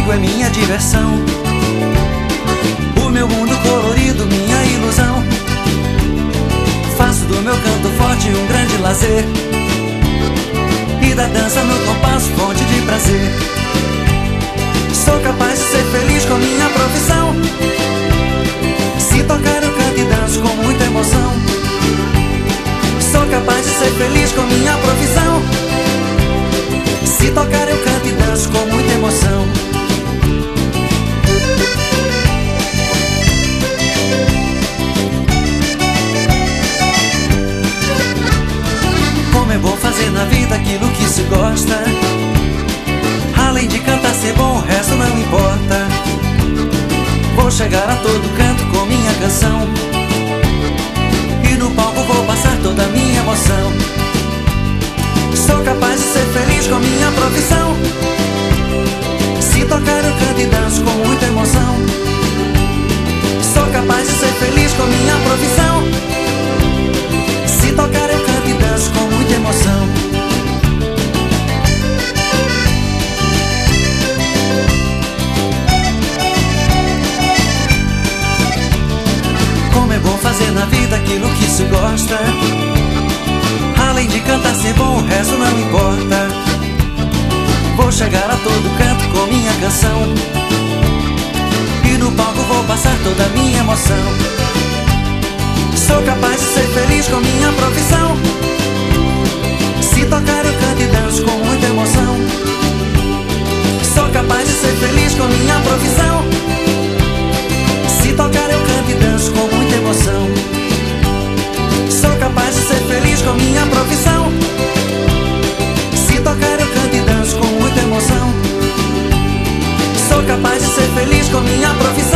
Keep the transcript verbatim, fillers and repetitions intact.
amigo é minha diversão, o meu mundo colorido, minha ilusão. Faço do meu canto forte um grande lazer, e da dança no compasso fonte de prazer. Sou capaz de ser feliz com minha profissão, se tocar eu canto e danço com muita emoção. Sou capaz de ser feliz com minha profissão, se tocar eu canto e danço com muita emoção. Como é bom fazer na vida aquilo que se gosta, além de cantar ser bom, o resto não importa. Vou chegar a todo canto com minha canção, e no palco vou passar toda a minha emoção. Sou capaz de ser feliz com minha profissão, se tocar eu canto e danço com muita emoção. Sou capaz de ser feliz com minha profissão, se tocar eu canto e danço com muita emoção. Como é bom fazer na vida aquilo que se gosta, além de cantar ser bom, o resto não importa. Vou chegar a todo canto com minha canção, e no palco vou passar toda a minha emoção. Sou capaz de ser feliz com minha profissão, se tocar eu canto e danço com muita emoção. Sou capaz de ser feliz com minha profissão, se tocar eu canto e danço com muita emoção. Sou capaz de ser feliz com minha profissão, se tocar eu canto e danço com muita emoção. Sou capaz de ser feliz com minha profissão,